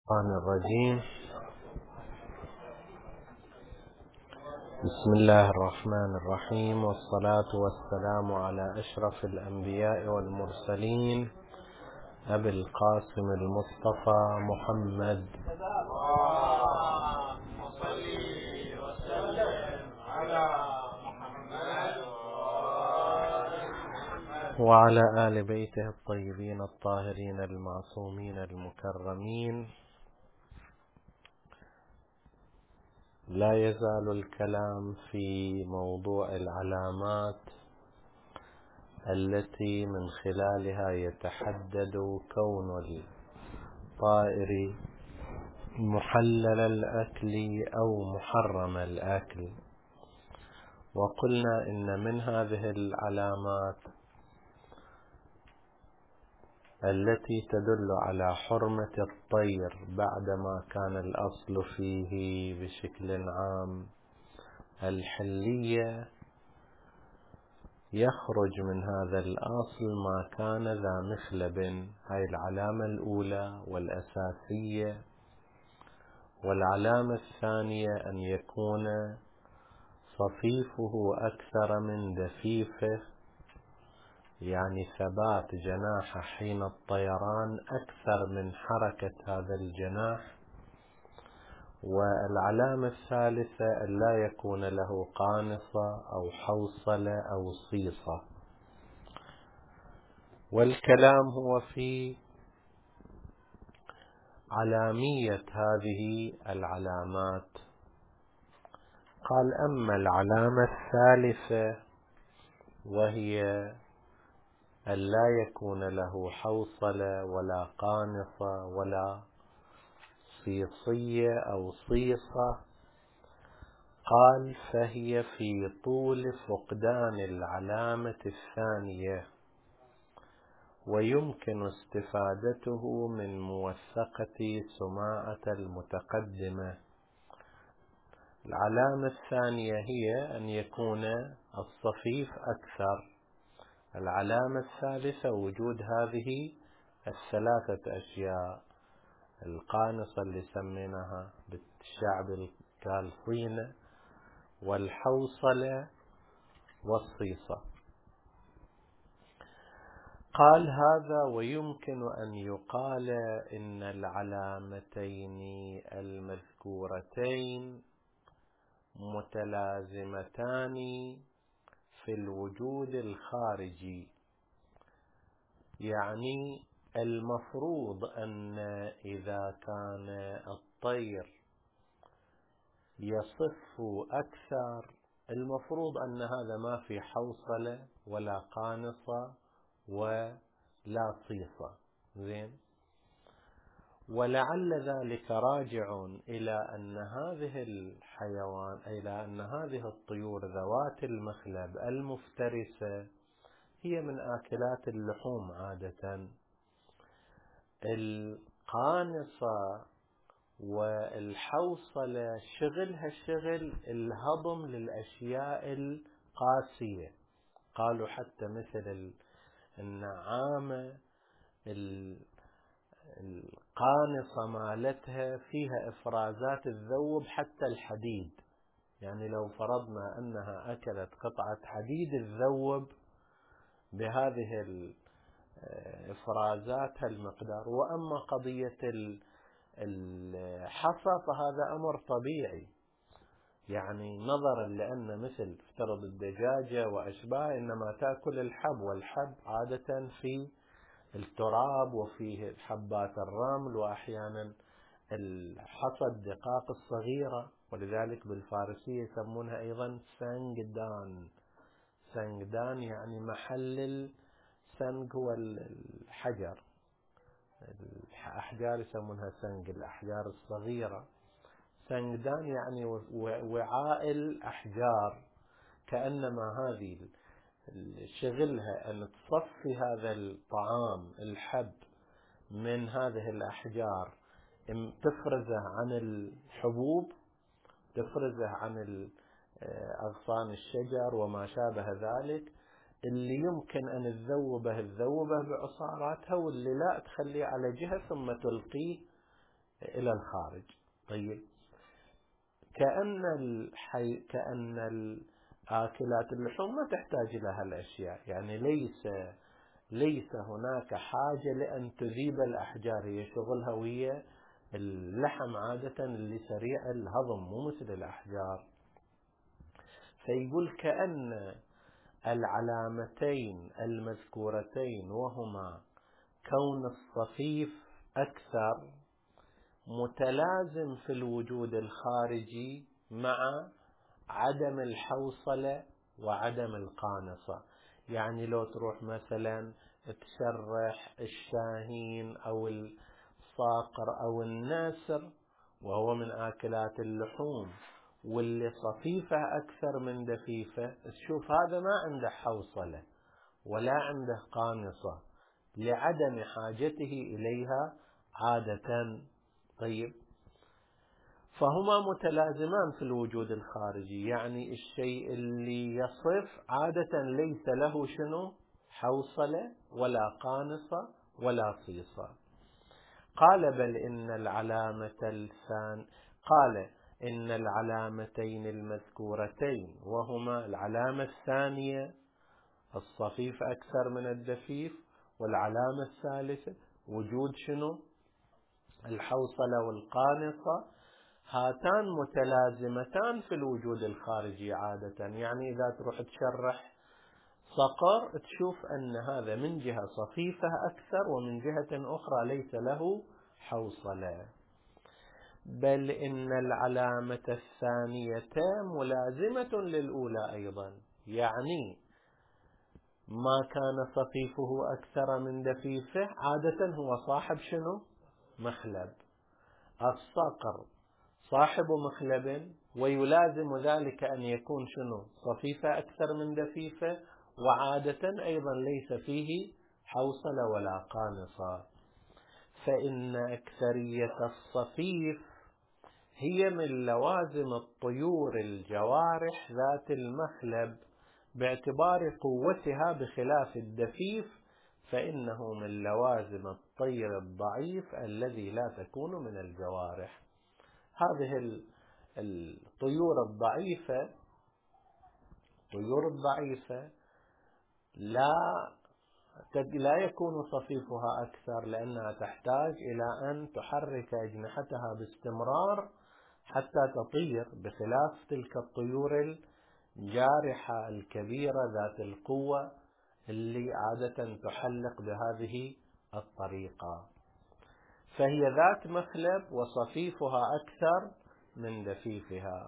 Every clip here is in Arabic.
الشيطان الرجيم. بسم الله الرحمن الرحيم، والصلاة والسلام على أشرف الأنبياء والمرسلين أبي القاسم المصطفى محمد وعلى آل بيته الطيبين الطاهرين المعصومين المكرمين. لا يزال الكلام في موضوع العلامات التي من خلالها يتحدد كون الطائر محلل الأكل أو محرم الأكل. وقلنا إن من هذه العلامات التي تدل على حرمة الطير بعدما كان الأصل فيه بشكل عام الحلية، يخرج من هذا الأصل ما كان ذا مخلب، هاي العلامة الأولى والأساسية. والعلامة الثانية أن يكون صفيفه أكثر من دفيفه، يعني ثبات جناحه حين الطيران أكثر من حركة هذا الجناح. والعلامة الثالثة أن لا يكون له قانصة أو حوصلة أو صيصة. والكلام هو في علامية هذه العلامات. قال: أما العلامة الثالثة وهي أن لا يكون له حوصلة ولا قانصة ولا صيصية أو صيصة، قال: فهي في طول فقدان العلامة الثانية، ويمكن استفادته من موثقة سماعة المتقدمة. العلامة الثانية هي أن يكون الصفيف أكثر. العلامة الثالثة وجود هذه الثلاثة أشياء: القانصة اللي سميناها بالشعب الكالصينة، والحوصلة، والصيصة. قال: هذا ويمكن أن يقال إن العلامتين المذكورتين متلازمتان في الوجود الخارجي. يعني المفروض أن إذا كان الطير يصف أكثر، المفروض أن هذا ما في حوصلة ولا قانصة ولا صيصة. زين. ولعل ذلك راجع إلى أن هذه الحيوان، إلى أن هذه الطيور ذوات المخلب المفترسة هي من آكلات اللحوم عادة. القانصة والحوصلة شغلها شغل الهضم للأشياء القاسية. قالوا حتى مثل النعامة القانصة مالتها فيها إفرازات تذوب حتى الحديد. يعني لو فرضنا أنها أكلت قطعة حديد تذوب بهذه الإفرازات المقدار. وأما قضية الحصى فهذا أمر طبيعي، يعني نظرا لأن مثل افترض الدجاجة وأشباه إنما تأكل الحب، والحب عادة في التراب وفيه حبات الرمل وأحيانا الحصى الدقاق الصغيرة. ولذلك بالفارسية يسمونها أيضا سنجدان. سنجدان يعني محل السنج هو الحجر، الأحجار يسمونها سنج، الأحجار الصغيرة. سنجدان يعني وعاء الأحجار. كأنما هذه شغلها أن تصفي هذا الطعام الحب من هذه الأحجار، تفرزه عن الحبوب، تفرزه عن أغصان الشجر وما شابه ذلك، اللي يمكن أن تذوبه بعصاراتها، واللي لا تخليه على جهة ثم تلقيه إلى الخارج. طيب، كأن الآكلات اللحوم ما تحتاج إلى هالأشياء، يعني ليس هناك حاجة لأن تذيب الأحجار، هي شغلها ويا اللحم عادة اللي سريع الهضم، مو مثل الأحجار. فيقول كأن العلامتين المذكورتين وهما كون الصفيف أكثر متلازم في الوجود الخارجي مع عدم الحوصلة وعدم القانصة. يعني لو تروح مثلا تشرح الشاهين أو الصاقر أو النسر وهو من آكلات اللحوم، واللي صفيفة أكثر من دفيفة، تشوف هذا ما عنده حوصلة ولا عنده قانصة لعدم حاجته إليها عادة. طيب، فهما متلازمان في الوجود الخارجي، يعني الشيء اللي يصف عادة ليس له شنو؟ حوصلة ولا قانصة ولا صيصة. قال بل إن العلامتين المذكورتين وهما العلامة الثانية الصفيف أكثر من الدفيف، والعلامة الثالثة وجود شنو؟ الحوصلة والقانصة، هاتان متلازمتان في الوجود الخارجي عادة. يعني إذا تروح تشرح صقر تشوف أن هذا من جهة صفيفة أكثر ومن جهة أخرى ليس له حوصلة. بل إن العلامة الثانية ملازمة للأولى أيضا، يعني ما كان صفيفه أكثر من دفيفه عادة هو صاحب شنو؟ مخلب. الصقر صاحب مخلب، ويلازم ذلك أن يكون شنو؟ صفيفة أكثر من دفيفة، وعادة أيضا ليس فيه حوصلة ولا قانصة. فإن أكثرية الصفيف هي من لوازم الطيور الجوارح ذات المخلب باعتبار قوتها، بخلاف الدفيف فإنه من لوازم الطير الضعيف الذي لا تكون من الجوارح. هذه الطيور الضعيفة لا يكون صفيفها أكثر، لأنها تحتاج إلى أن تحرك أجنحتها باستمرار حتى تطير، بخلاف تلك الطيور الجارحة الكبيرة ذات القوة اللي عادة تحلق بهذه الطريقة. فهي ذات مخلب وصفيفها أكثر من دفيفها.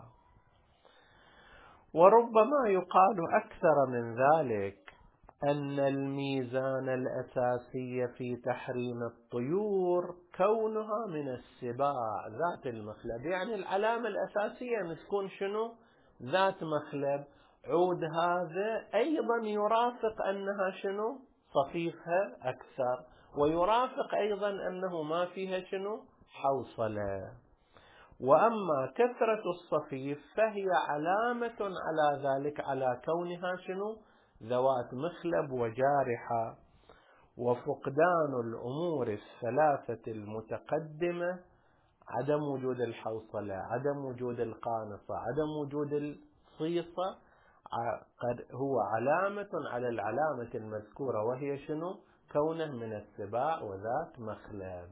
وربما يقال أكثر من ذلك أن الميزان الأساسي في تحريم الطيور كونها من السباع ذات المخلب. يعني العلامة الأساسية أن تكون شنو؟ ذات مخلب. عود هذا أيضا يرافق أنها شنو؟ صفيفها أكثر، ويرافق أيضا أنه ما فيها شنو؟ حوصلة. وأما كثرة الصفيف فهي علامة على ذلك، على كونها شنو؟ ذوات مخلب وجارحة. وفقدان الأمور الثلاثة المتقدمة، عدم وجود الحوصلة، عدم وجود القانصة، عدم وجود الصيصة، هو علامة على العلامة المذكورة، وهي شنو؟ كونه من السباع وذات مخلب.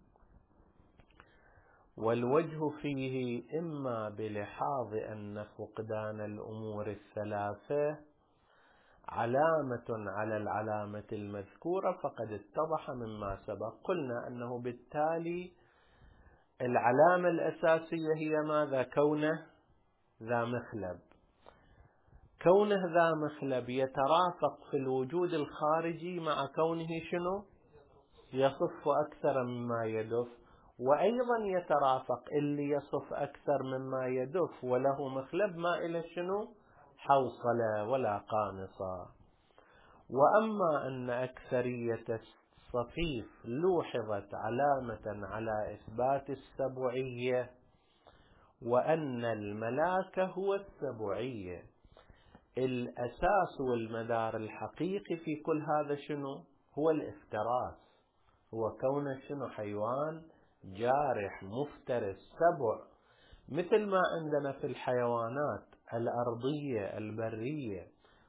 والوجه فيه إما بلحاظ أن فقدان الأمور الثلاثة علامة على العلامة المذكورة فقد اتضح مما سبق. قلنا أنه بالتالي العلامة الأساسية هي ماذا؟ كونه ذا مخلب. كونه ذا مخلب يترافق في الوجود الخارجي مع كونه شنو؟ يصف أكثر مما يدف، وأيضا يترافق اللي يصف أكثر مما يدف وله مخلب ما إلى شنو؟ حوصلة ولا قانصة. وأما أن أكثرية الصفيف لوحظت علامة على إثبات السبوعية، وأن الملاك هو السبوعية، الأساس والمدار الحقيقي في كل هذا شنو؟ هو الافتراس، هو كونه شنو؟ حيوان جارح مفترس سبع، مثل ما عندنا في الحيوانات الأرضية البرية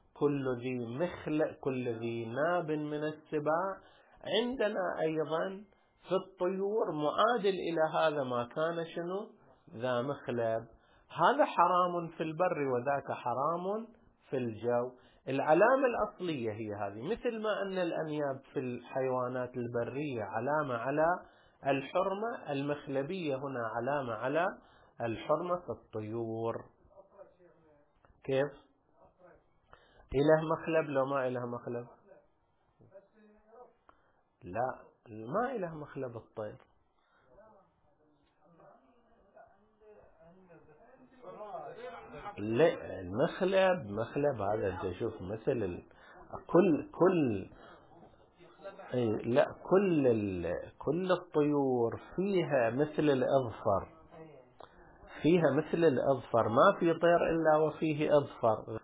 كل ذي ناب من السباع، عندنا أيضا في الطيور معادل إلى هذا ما كان شنو ذا مخلب. هذا حرام في البر وذاك حرام في الجو. العلامة الأصلية هي هذه، مثل ما أن الأنياب في الحيوانات البرية علامة على الحرمة، المخلبية هنا علامة على الحرمة في الطيور. كيف؟ إله مخلب لو ما إله مخلب؟ لا، ما إله مخلب الطير. لا، مخلب هذا انت شوف مثل كل لا، كل الطيور فيها مثل الأظفر، فيها مثل الأظفر، ما في طير إلا وفيه أظفر.